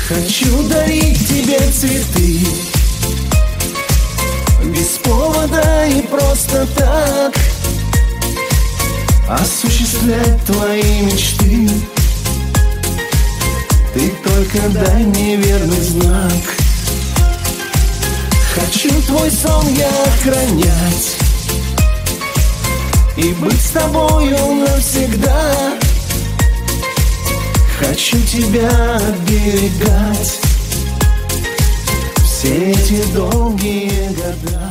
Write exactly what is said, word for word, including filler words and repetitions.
Хочу дарить тебе цветы без повода и просто так, осуществлять твои мечты. Ты только дай мне верный знак. Хочу твой сон я охранять и быть с тобою навсегда. Хочу тебя оберегать все эти долгие года.